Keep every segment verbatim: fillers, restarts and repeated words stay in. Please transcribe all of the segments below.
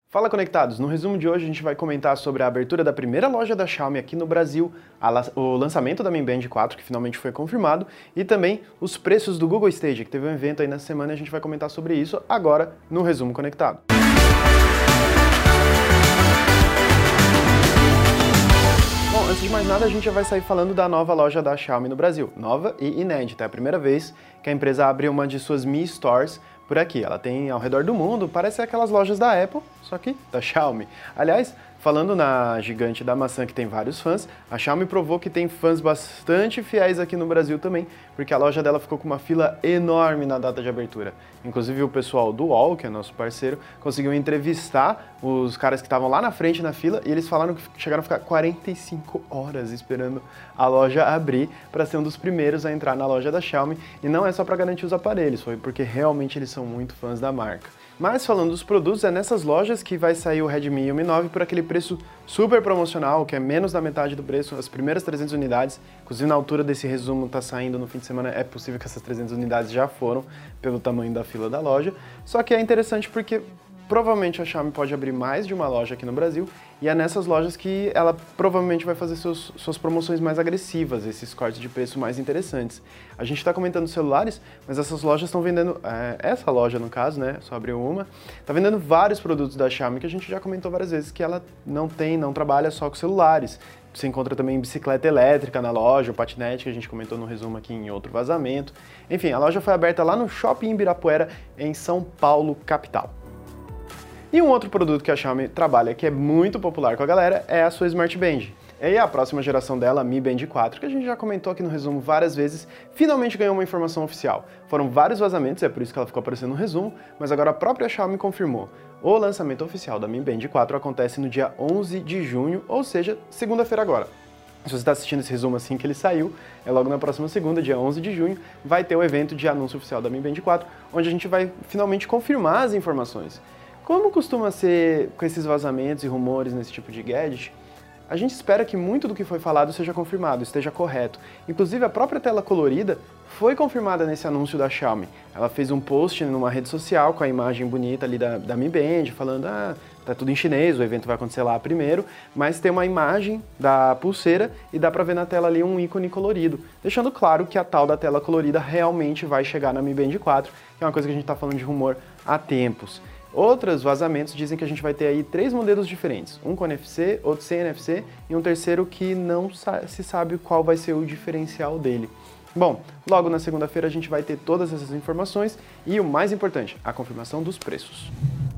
Fala conectados, no resumo de hoje a gente vai comentar sobre a abertura da primeira loja da Xiaomi aqui no Brasil, a, o lançamento da Mi Band quatro, que finalmente foi confirmado, e também os preços do Google Stadia, que teve um evento aí na semana e a gente vai comentar sobre isso agora no resumo conectado. Bom, antes de mais nada a gente já vai sair falando da nova loja da Xiaomi no Brasil, nova e inédita, é a primeira vez que a empresa abre uma de suas Mi Stores por aqui. Ela tem ao redor do mundo, parece aquelas lojas da Apple, só que da Xiaomi. Aliás, falando na gigante da maçã que tem vários fãs, a Xiaomi provou que tem fãs bastante fiéis aqui no Brasil também, porque a loja dela ficou com uma fila enorme na data de abertura. Inclusive o pessoal do U O L, que é nosso parceiro, conseguiu entrevistar os caras que estavam lá na frente na fila e eles falaram que chegaram a ficar quarenta e cinco horas esperando a loja abrir para ser um dos primeiros a entrar na loja da Xiaomi. E não é só para garantir os aparelhos, foi porque realmente eles são muito fãs da marca. Mas falando dos produtos, é nessas lojas que vai sair o Redmi e o Mi nove por aquele preço super promocional, que é menos da metade do preço, as primeiras trezentas unidades. Inclusive na altura desse resumo tá saindo no fim de semana, é possível que essas trezentas unidades já foram pelo tamanho da fila da loja. Só que é interessante porque provavelmente a Xiaomi pode abrir mais de uma loja aqui no Brasil e é nessas lojas que ela provavelmente vai fazer seus, suas promoções mais agressivas, esses cortes de preço mais interessantes. A gente está comentando celulares, mas essas lojas estão vendendo, é, essa loja no caso, né, só abriu uma, está vendendo vários produtos da Xiaomi que a gente já comentou várias vezes que ela não tem, não trabalha só com celulares. Você encontra também bicicleta elétrica na loja, o patinete que a gente comentou no resumo aqui em outro vazamento. Enfim, a loja foi aberta lá no Shopping Ibirapuera, em São Paulo, capital. E um outro produto que a Xiaomi trabalha que é muito popular com a galera é a sua Smart Band. E a próxima geração dela, a Mi Band quatro, que a gente já comentou aqui no resumo várias vezes, finalmente ganhou uma informação oficial. Foram vários vazamentos, é por isso que ela ficou aparecendo no resumo, mas agora a própria Xiaomi confirmou. O lançamento oficial da Mi Band quatro acontece no dia onze de junho, ou seja, segunda-feira agora. Se você está assistindo esse resumo assim que ele saiu, é logo na próxima segunda, dia onze de junho, vai ter o evento de anúncio oficial da Mi Band quatro, onde a gente vai finalmente confirmar as informações. Como costuma ser com esses vazamentos e rumores nesse tipo de gadget, a gente espera que muito do que foi falado seja confirmado, esteja correto. Inclusive a própria tela colorida foi confirmada nesse anúncio da Xiaomi. Ela fez um post numa rede social com a imagem bonita ali da, da Mi Band, falando ah, tá tudo em chinês, o evento vai acontecer lá primeiro, mas tem uma imagem da pulseira e dá pra ver na tela ali um ícone colorido, deixando claro que a tal da tela colorida realmente vai chegar na Mi Band quatro, que é uma coisa que a gente tá falando de rumor há tempos. Outros vazamentos dizem que a gente vai ter aí três modelos diferentes, um com N F C, outro sem N F C e um terceiro que não se sabe qual vai ser o diferencial dele. Bom, logo na segunda-feira a gente vai ter todas essas informações e o mais importante, a confirmação dos preços.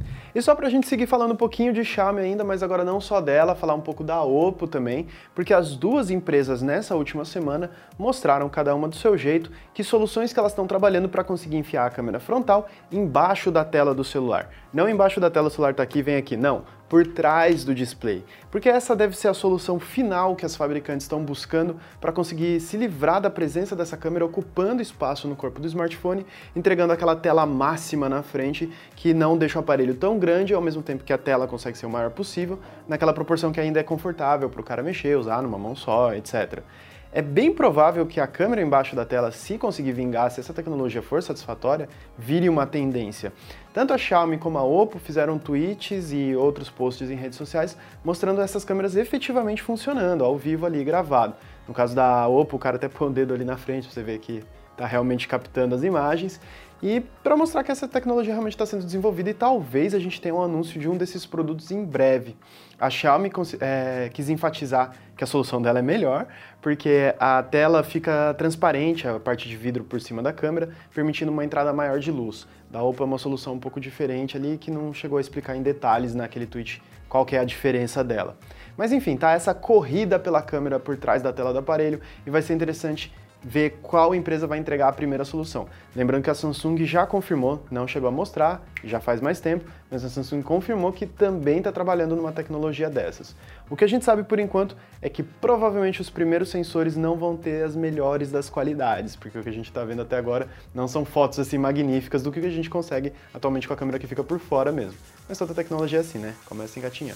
E só pra gente seguir falando um pouquinho de Xiaomi ainda, mas agora não só dela, falar um pouco da Oppo também, porque as duas empresas nessa última semana mostraram cada uma do seu jeito que soluções que elas estão trabalhando para conseguir enfiar a câmera frontal embaixo da tela do celular. Não embaixo da tela, o celular tá aqui, vem aqui, não, por trás do display. Porque essa deve ser a solução final que as fabricantes estão buscando para conseguir se livrar da presença dessa câmera ocupando espaço no corpo do smartphone, entregando aquela tela máxima na frente que não deixa o aparelho tão grande ao mesmo tempo que a tela consegue ser o maior possível, naquela proporção que ainda é confortável para o cara mexer, usar numa mão só, etcétera. É bem provável que a câmera embaixo da tela, se conseguir vingar, se essa tecnologia for satisfatória, vire uma tendência. Tanto a Xiaomi como a Oppo fizeram tweets e outros posts em redes sociais mostrando essas câmeras efetivamente funcionando, ao vivo ali gravado. No caso da Oppo, o cara até põe o dedo ali na frente para você ver que está realmente captando as imagens. E para mostrar que essa tecnologia realmente está sendo desenvolvida e talvez a gente tenha um anúncio de um desses produtos em breve. A Xiaomi é, quis enfatizar que a solução dela é melhor, porque a tela fica transparente, a parte de vidro por cima da câmera, permitindo uma entrada maior de luz. Da Oppo é uma solução um pouco diferente ali, que não chegou a explicar em detalhes naquele tweet qual que é a diferença dela. Mas enfim, tá essa corrida pela câmera por trás da tela do aparelho e vai ser interessante ver qual empresa vai entregar a primeira solução. Lembrando que a Samsung já confirmou, não chegou a mostrar, já faz mais tempo, mas a Samsung confirmou que também está trabalhando numa tecnologia dessas. O que a gente sabe por enquanto é que provavelmente os primeiros sensores não vão ter as melhores das qualidades, porque o que a gente está vendo até agora não são fotos assim magníficas do que a gente consegue atualmente com a câmera que fica por fora mesmo. Mas toda tecnologia é assim, né? Começa engatinhando.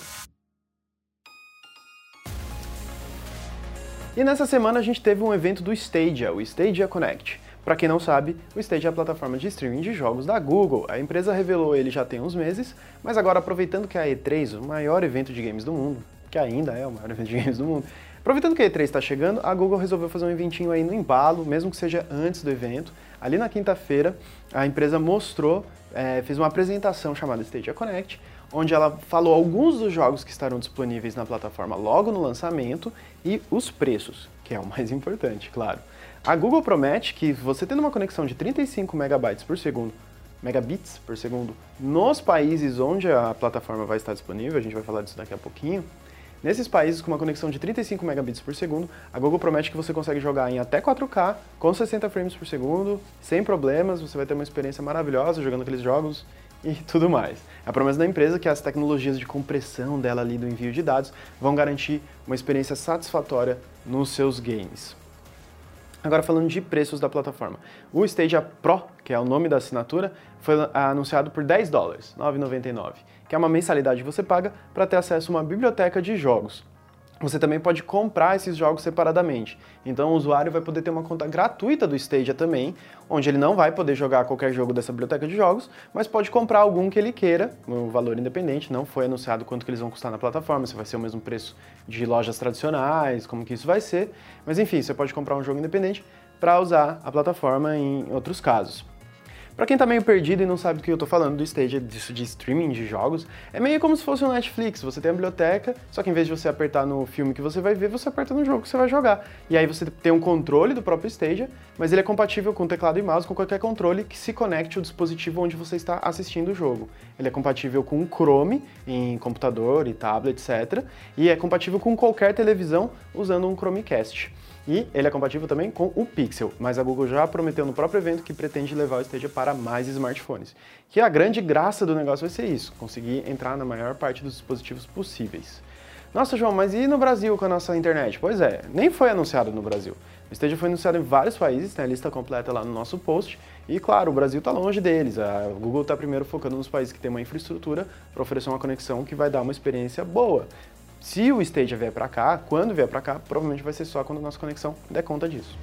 E nessa semana a gente teve um evento do Stadia, o Stadia Connect. Para quem não sabe, o Stadia é a plataforma de streaming de jogos da Google. A empresa revelou ele já tem uns meses, mas agora aproveitando que a E três, o maior evento de games do mundo, que ainda é o maior evento de games do mundo, aproveitando que a E três está chegando, a Google resolveu fazer um eventinho aí no embalo, mesmo que seja antes do evento. Ali na quinta-feira, a empresa mostrou, é, fez uma apresentação chamada Stadia Connect, onde ela falou alguns dos jogos que estarão disponíveis na plataforma logo no lançamento e os preços, que é o mais importante, claro. A Google promete que você tendo uma conexão de trinta e cinco megabytes por segundo, megabits por segundo, nos países onde a plataforma vai estar disponível, a gente vai falar disso daqui a pouquinho, nesses países com uma conexão de trinta e cinco megabits por segundo, a Google promete que você consegue jogar em até quatro K, com sessenta frames por segundo, sem problemas, você vai ter uma experiência maravilhosa jogando aqueles jogos e tudo mais. A promessa da empresa é que as tecnologias de compressão dela ali do envio de dados vão garantir uma experiência satisfatória nos seus games. Agora falando de preços da plataforma. O Stadia Pro, que é o nome da assinatura, foi anunciado por dez dólares, nove reais e noventa e nove centavos, que é uma mensalidade que você paga para ter acesso a uma biblioteca de jogos. Você também pode comprar esses jogos separadamente. Então o usuário vai poder ter uma conta gratuita do Stadia também, onde ele não vai poder jogar qualquer jogo dessa biblioteca de jogos, mas pode comprar algum que ele queira, no valor independente. Não foi anunciado quanto que eles vão custar na plataforma, se vai ser o mesmo preço de lojas tradicionais, como que isso vai ser. Mas enfim, você pode comprar um jogo independente para usar a plataforma em outros casos. Pra quem tá meio perdido e não sabe do que eu tô falando do Stadia, disso de streaming de jogos, é meio como se fosse um Netflix. Você tem a biblioteca, só que em vez de você apertar no filme que você vai ver, você aperta no jogo que você vai jogar. E aí você tem um controle do próprio Stadia, mas ele é compatível com teclado e mouse, com qualquer controle que se conecte ao dispositivo onde você está assistindo o jogo. Ele é compatível com o Chrome em computador e tablet, etcétera. E é compatível com qualquer televisão usando um Chromecast. E ele é compatível também com o Pixel, mas a Google já prometeu no próprio evento que pretende levar o Stadia para mais smartphones. Que a grande graça do negócio vai ser isso, conseguir entrar na maior parte dos dispositivos possíveis. Nossa, João, mas e no Brasil com a nossa internet? Pois é, nem foi anunciado no Brasil. O Stadia foi anunciado em vários países, tem a lista completa lá no nosso post, e claro, o Brasil está longe deles. A Google está primeiro focando nos países que têm uma infraestrutura para oferecer uma conexão que vai dar uma experiência boa. Se o Stadia vier para cá, quando vier para cá, provavelmente vai ser só quando a nossa conexão der conta disso.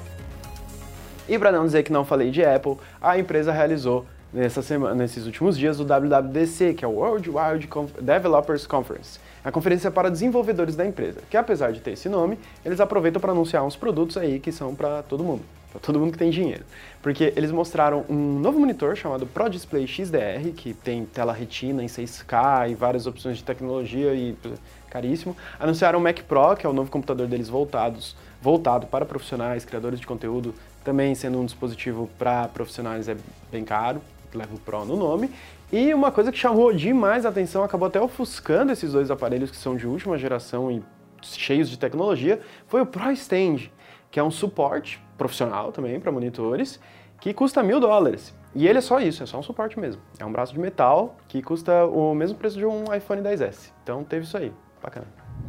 E para não dizer que não falei de Apple, a empresa realizou nessa semana, nesses últimos dias o W W D C, que é o World Wide Developers Conference, a conferência para desenvolvedores da empresa, que apesar de ter esse nome, eles aproveitam para anunciar uns produtos aí que são para todo mundo. Para todo mundo que tem dinheiro. Porque eles mostraram um novo monitor chamado Pro Display X D R, que tem tela retina em seis K e várias opções de tecnologia e caríssimo. Anunciaram o Mac Pro, que é o novo computador deles voltados, voltado para profissionais, criadores de conteúdo, também sendo um dispositivo para profissionais é bem caro, leva o Pro no nome. E uma coisa que chamou demais a atenção, acabou até ofuscando esses dois aparelhos que são de última geração e cheios de tecnologia, foi o Pro Stand, que é um suporte profissional também para monitores, que custa mil dólares. E ele é só isso, é só um suporte mesmo. É um braço de metal que custa o mesmo preço de um iPhone dez S. Então teve isso aí, bacana.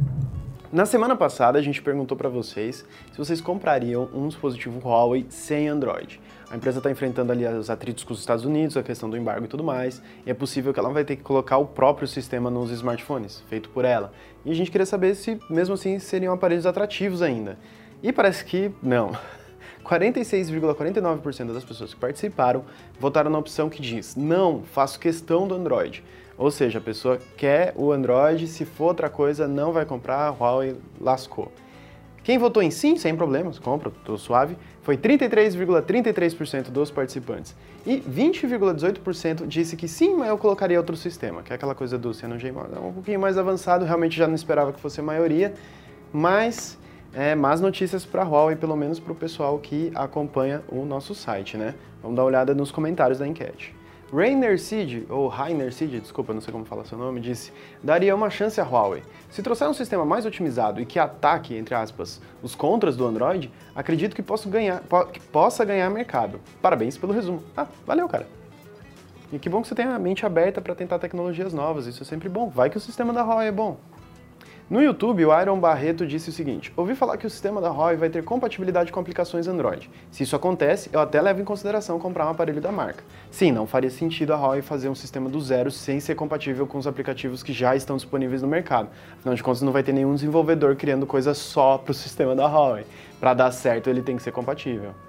Na semana passada a gente perguntou para vocês se vocês comprariam um dispositivo Huawei sem Android. A empresa está enfrentando ali os atritos com os Estados Unidos, a questão do embargo e tudo mais, e é possível que ela vai ter que colocar o próprio sistema nos smartphones, feito por ela. E a gente queria saber se, mesmo assim, seriam aparelhos atrativos ainda. E parece que não. quarenta e seis vírgula quarenta e nove por cento das pessoas que participaram votaram na opção que diz: não, faço questão do Android. Ou seja, a pessoa quer o Android, se for outra coisa, não vai comprar, Huawei lascou. Quem votou em sim, sem problemas, compra, tô suave, foi trinta e três vírgula trinta e três por cento dos participantes. E vinte vírgula dezoito por cento disse que sim, mas eu colocaria outro sistema, que é aquela coisa do Cyanogen um pouquinho mais avançado, realmente já não esperava que fosse a maioria, mas é, más notícias para a Huawei, pelo menos para o pessoal que acompanha o nosso site, né? Vamos dar uma olhada nos comentários da enquete. Rainer Seed, ou Rainer Seed, desculpa, não sei como falar seu nome, disse: daria uma chance à Huawei. Se trouxer um sistema mais otimizado e que ataque, entre aspas, os contras do Android, acredito que, posso ganhar, po que possa ganhar mercado. Parabéns pelo resumo. Ah, valeu, cara. E que bom que você tem a mente aberta para tentar tecnologias novas, isso é sempre bom. Vai que o sistema da Huawei é bom. No YouTube, o Iron Barreto disse o seguinte: ouvi falar que o sistema da Huawei vai ter compatibilidade com aplicações Android. Se isso acontece, eu até levo em consideração comprar um aparelho da marca. Sim, não faria sentido a Huawei fazer um sistema do zero sem ser compatível com os aplicativos que já estão disponíveis no mercado. Afinal de contas, não vai ter nenhum desenvolvedor criando coisa só para o sistema da Huawei. Para dar certo, ele tem que ser compatível.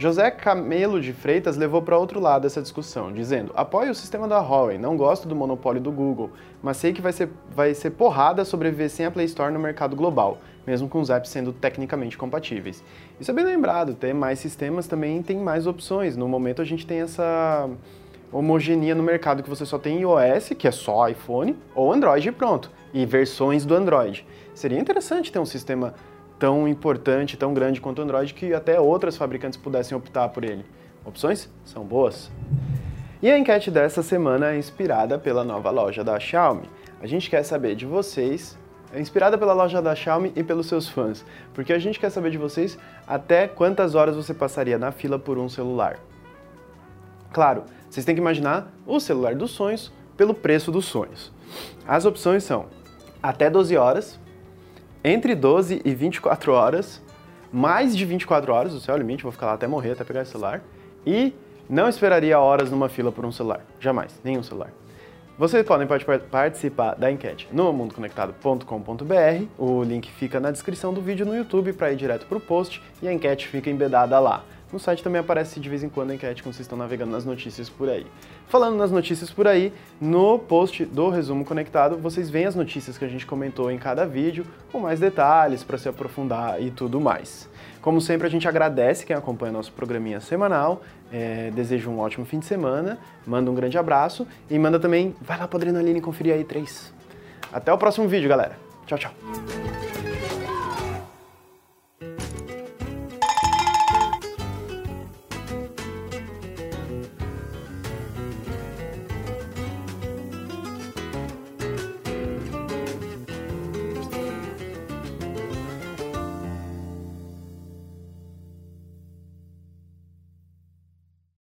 José Camelo de Freitas levou para outro lado essa discussão, dizendo: apoio o sistema da Huawei, não gosto do monopólio do Google, mas sei que vai ser, vai ser porrada sobreviver sem a Play Store no mercado global, mesmo com os apps sendo tecnicamente compatíveis. Isso é bem lembrado, ter mais sistemas também tem mais opções. No momento a gente tem essa homogeneia no mercado que você só tem iOS, que é só iPhone, ou Android e pronto, e versões do Android. Seria interessante ter um sistema tão importante, tão grande quanto o Android, que até outras fabricantes pudessem optar por ele. Opções são boas. E a enquete dessa semana é inspirada pela nova loja da Xiaomi. A gente quer saber de vocês, é inspirada pela loja da Xiaomi e pelos seus fãs, porque a gente quer saber de vocês até quantas horas você passaria na fila por um celular. Claro, vocês têm que imaginar o celular dos sonhos pelo preço dos sonhos. As opções são até doze horas, entre doze e vinte e quatro horas, mais de vinte e quatro horas, o céu é o limite, vou ficar lá até morrer, até pegar esse celular, e não esperaria horas numa fila por um celular, jamais, nenhum celular. Vocês podem participar da enquete no mundo conectado ponto com ponto b r, o link fica na descrição do vídeo no YouTube para ir direto para o post e a enquete fica embedada lá. No site também aparece de vez em quando a enquete quando vocês estão navegando nas notícias por aí. Falando nas notícias por aí, no post do Resumo Conectado, vocês veem as notícias que a gente comentou em cada vídeo, com mais detalhes para se aprofundar e tudo mais. Como sempre, a gente agradece quem acompanha nosso programinha semanal, é, deseja um ótimo fim de semana, manda um grande abraço e manda também, vai lá para a Adrenaline conferir aí três. Até o próximo vídeo, galera. Tchau, tchau.